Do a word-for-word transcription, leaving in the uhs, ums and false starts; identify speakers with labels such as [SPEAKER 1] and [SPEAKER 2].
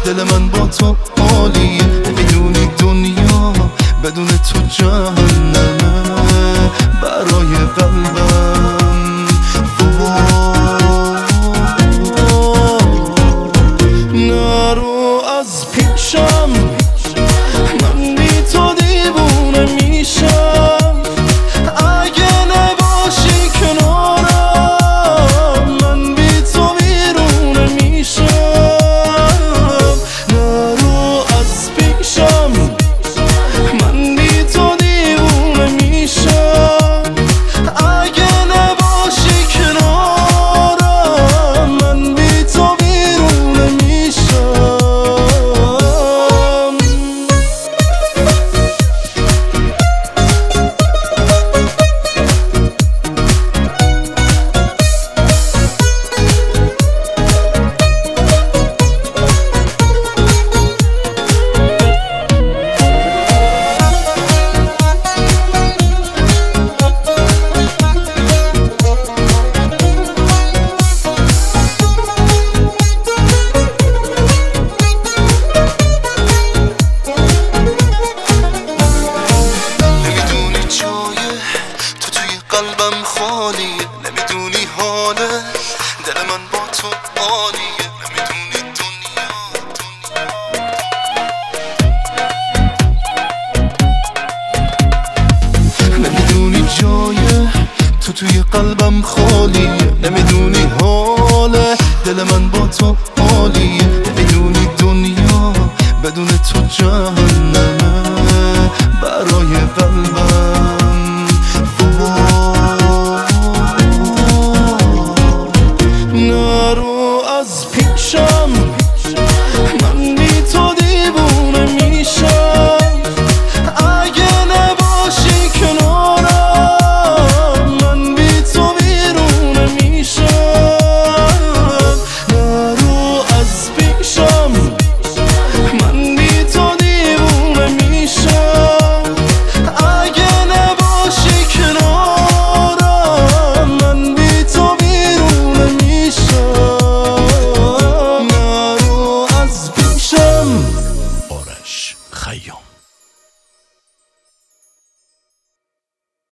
[SPEAKER 1] دل من با تو عالیه، نمیدونی دنیا بدون تو جهنمه برای قلبم. نرو از پیشم، من بی تو دیوونه میشم. اگه نباشی کنارم من بی تو بیرونه میشم. نرو از پیشم، من بی تو دیوونه میشم. اگه نباشی کنارم من بی تو بیرونه میشم. قلبم خالیه، نمیدونی حاله دل من با تو عالیه، نمیدونی دنیا دنیا نمیدونی جای تو توی قلبم خالیه، نمیدونی حاله دل من با تو عالیه، نمیدونی دنیا بدون تو جهنمه برای قلبم. نرو از پیشم،